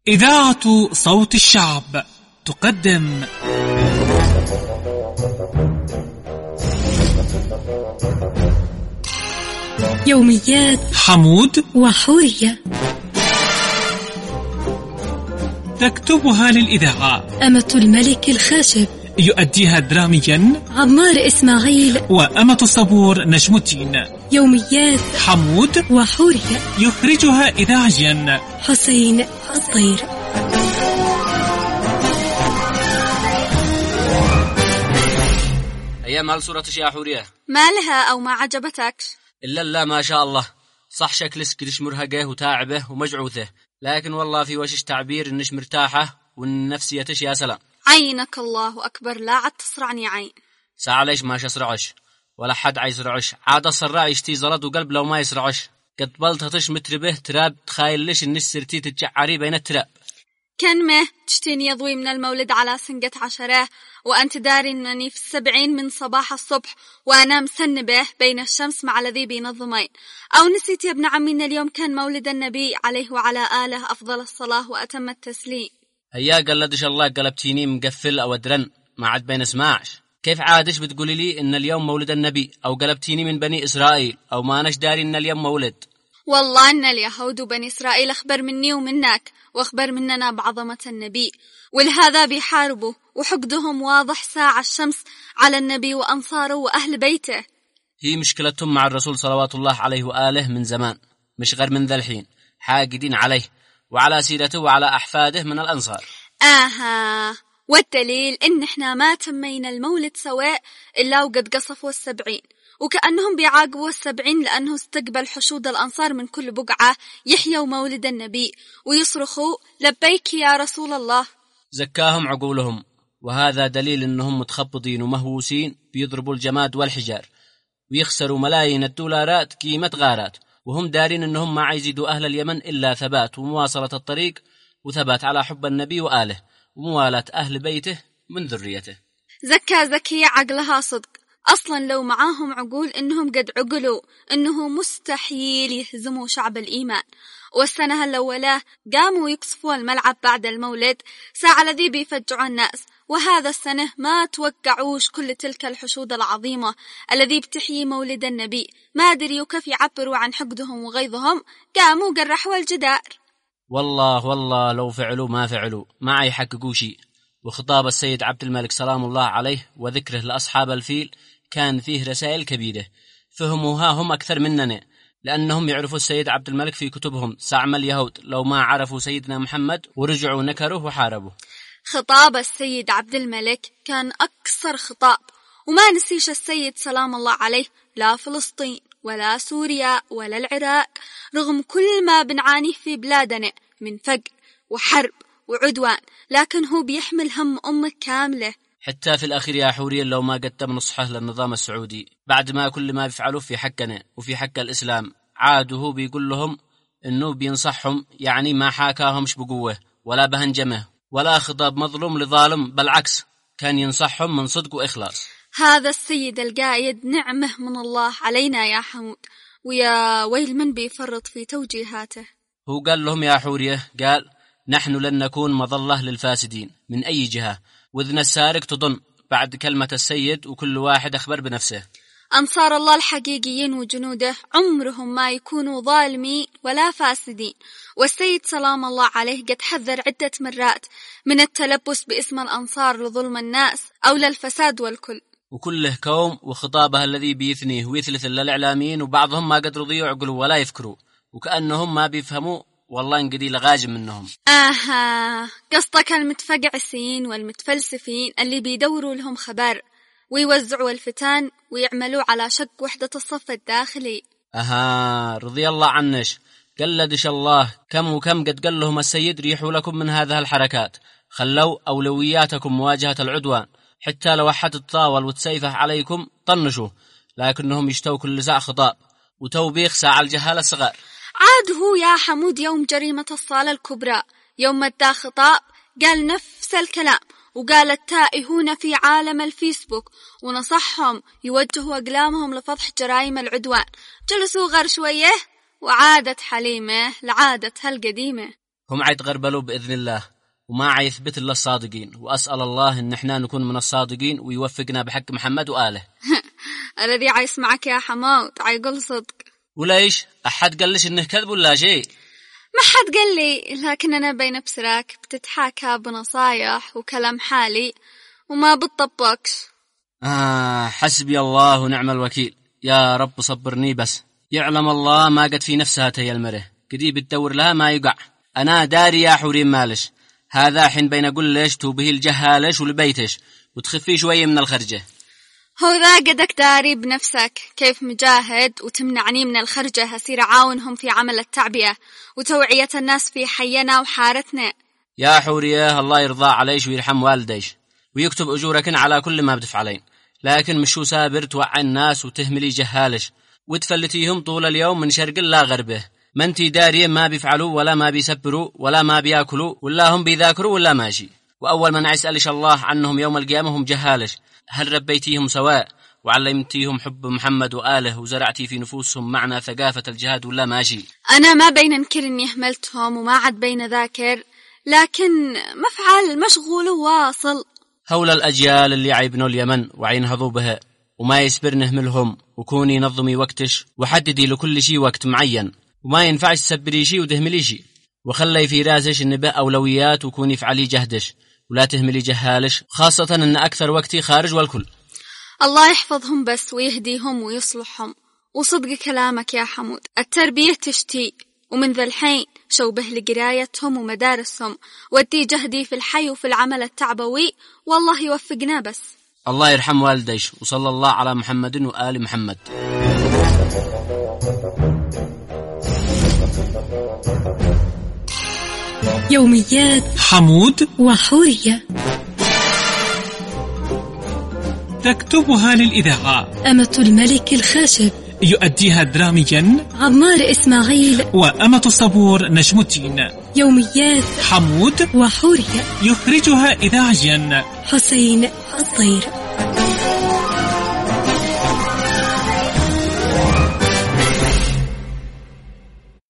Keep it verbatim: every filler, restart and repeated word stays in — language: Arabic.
إذاعة صوت الشعب تقدم يوميات حمود وحورية، تكتبها للإذاعة أمة الملك الخاشب، يؤديها دراميا عمار إسماعيل، وأمة الصبور نجم الدين. يوميات حمود وحورية، يخرجها إذاعيا حسين الطير. أيام هل صورتش يا حورية؟ ما لها أو ما عجبتك؟ إلا لا ما شاء الله، صح شكلك كدش مرهقة وتاعبة ومجعوثة، لكن والله في وشش تعبير إنش مرتاحة والنفسيتش يا سلام. عينك الله أكبر، لا عاد تصرعني عين. ساعة ليش ما يسرعش ولا حد عايزرعش، عاد الصراع يشتي زلط وقلب لو ما يسرعش. قد بلتهتش متربه تراب، تخايل ليش إنش سرتي تتجعري بين التراب. كنمه تشتيني يضوي من المولد على سنقة عشرة، وأنت داري أنني في السبعين من صباح الصبح وأنا مسنبه بين الشمس مع الذي بينظمين. أو نسيت يا ابن عمي أن اليوم كان مولد النبي عليه وعلى آله أفضل الصلاة وأتم التسليم. هيا قلدش الله قلبتيني مقفل أو أدرن، ما عاد بين اسمعش. كيف عادش بتقولي لي إن اليوم مولد النبي، أو قلبتيني من بني إسرائيل، أو ما أناش داري إن اليوم مولد؟ والله أن اليهود وبني إسرائيل أخبر مني ومنك، وأخبر مننا بعظمة النبي، ولهذا بيحاربوا وحقدهم واضح ساعة الشمس على النبي وأنصاره وأهل بيته. هي مشكلتهم مع الرسول صلوات الله عليه وآله من زمان، مش غير من ذا الحين، حاقدين عليه وعلى سيرته وعلى أحفاده من الأنصار. آها، والدليل إن إحنا ما تمينا المولد سواء إلا وقد قصفوا السبعين، وكأنهم بيعاقبوا السبعين لأنه استقبل حشود الأنصار من كل بقعة يحيوا مولد النبي ويصرخوا لبيك يا رسول الله. زكاهم عقولهم، وهذا دليل أنهم متخبطين ومهووسين بيضربوا الجماد والحجار ويخسروا ملايين الدولارات قيمة غارات، وهم دارين أنهم ما عايزيدوا أهل اليمن إلا ثبات ومواصلة الطريق وثبات على حب النبي وآله وموالاة أهل بيته من ذريته. زكا زكية عقلها صدق، أصلا لو معاهم عقول إنهم قد عقلوا إنه مستحيل يهزموا شعب الإيمان. والسنة الأولى قاموا يقصفوا الملعب بعد المولد ساعة الذي بيفجعوا الناس، وهذا السنة ما توقعوش كل تلك الحشود العظيمة الذي بتحيي مولد النبي، ما دريوا كيف يعبروا عن حقدهم وغيظهم، قاموا قرحوا الجدار. والله والله لو فعلوا ما فعلوا ما يحققوا شيء. وخطاب السيد عبد الملك سلام الله عليه وذكره لأصحاب الفيل كان فيه رسائل كبيرة فهموها هم أكثر مننا، لأنهم يعرفوا السيد عبد الملك في كتبهم سعم اليهود لو ما عرفوا سيدنا محمد ورجعوا نكروه وحاربوا. خطاب السيد عبد الملك كان أكثر خطاب، وما نسيش السيد سلام الله عليه لا فلسطين ولا سوريا ولا العراق، رغم كل ما بنعانيه في بلادنا من فقر وحرب وعدوان، لكن هو بيحمل هم أمة كاملة. حتى في الأخير يا حورية لو ما قدم نصحه للنظام السعودي بعد ما كل ما بيفعلوه في حقنا وفي حق الإسلام، عاده هو بيقول لهم إنه بينصحهم، يعني ما حاكاهمش بقوة ولا بهنجمه ولا خطاب مظلوم لظالم، بالعكس كان ينصحهم من صدق وإخلاص. هذا السيد القائد نعمة من الله علينا يا حمود، ويا ويل من بيفرط في توجيهاته. هو قال لهم يا حورية، قال نحن لن نكون مظلة للفاسدين من أي جهة، وإذن السارق تضن بعد كلمة السيد، وكل واحد أخبر بنفسه. أنصار الله الحقيقيين وجنوده عمرهم ما يكونوا ظالمين ولا فاسدين، والسيد سلام الله عليه قد حذر عدة مرات من التلبس باسم الأنصار لظلم الناس أو للفساد والكل. وكله كوم وخطابه الذي بيثنيه ويثلث للإعلاميين، وبعضهم ما قدروا ضيعوا عقلوا ولا يفكروا، وكأنهم ما بيفهموا، والله انقدي لغاجم منهم. آها، قصدك المتفقعسين والمتفلسفين اللي بيدوروا لهم خبر ويوزعوا الفتان ويعملوا على شق وحدة الصف الداخلي. أها، رضي الله عنش، قلدش الله كم وكم قد قال لهم السيد ريحوا لكم من هذه الحركات، خلوا أولوياتكم مواجهة العدوان، حتى لو أحد تطاول وتسيفه عليكم طنشوه، لكنهم يشتوا كل ساعة خطاب وتوبيخ ساعة الجهالة الصغار. عاد هو يا حمود يوم جريمة الصالة الكبرى يوم مدى خطاب قال نفس الكلام، وقال التائهون في عالم الفيسبوك، ونصحهم يوجهوا أقلامهم لفضح جرائم العدوان. جلسوا غير شوية وعادت حليمة لعادتها القديمة. هم عيتغربلوا بإذن الله وما عيثبت إلا الصادقين، وأسأل الله إن إحنا نكون من الصادقين ويوفقنا بحق محمد وآله. الذي عيسمعك يا حمود عيقول صدق. وليش؟ أحد قالش إنه كذب ولا شيء؟ ما حد قال لي، لكن أنا بين بسراك بتتحاكى بنصايح وكلام حالي وما بتطبقش. آه حسبي الله ونعم الوكيل. يا رب صبرني بس. يعلم الله ما قد في نفسها تهي المره قريب تدور لها ما يقع. أنا داري يا حورين مالش، هذا حين بين أقول ليش توبه الجهالش والبيتش وتخفي شوية من الخرجة. هو ذا قدك داري بنفسك كيف مجاهد وتمنعني من الخرجة، هسير عاونهم في عمل التعبئة وتوعية الناس في حينا وحارتنا. يا حوريه الله يرضى عليش ويرحم والديش ويكتب أجوركن على كل ما بتفعلين، لكن مشو سابر توعي الناس وتهملي جهالش وتفلتيهم طول اليوم من شرق لا غربه. ما انتي داري ما بيفعلوا ولا ما بيسبروا ولا ما بياكلوا ولا هم بيذاكروا ولا ماشي. وأول من يسألش الله عنهم يوم القيامة هم جهالش. هل ربيتيهم سواء وعلمتيهم حب محمد وآله وزرعتي في نفوسهم معنى ثقافة الجهاد ولا ماشي؟ أنا ما بين انكر اني اهملتهم وما عاد بين ذاكر، لكن مفعل مشغول وواصل. هول الأجيال اللي عيبنوا اليمن وعينهضوا بها وما يسبر نهملهم، وكوني نظمي وقتش وحددي لكل شيء وقت معين، وما ينفعش تسبري شيء وتهملي شيء، وخلي في راسش ان به أولويات وكوني فعلي جهدش ولا تهملي جهالش، خاصة ان أكثر وقتي خارج والكل. الله يحفظهم بس ويهديهم ويصلحهم. وصدق كلامك يا حمود، التربية تشتي، ومن ذا الحين شوبه لقرايتهم ومدارسهم، ودي جهدي في الحي وفي العمل التعبوي، والله يوفقنا بس. الله يرحم والديش، وصلى الله على محمد وآل محمد. يوميات حمود وحورية تكتبها للإذاعة أمة الملك الخاشب، يؤديها دراميا عمار إسماعيل وأمة الصبور نجم الدين. يوميات حمود وحورية يخرجها إذاعيا حسين الطير.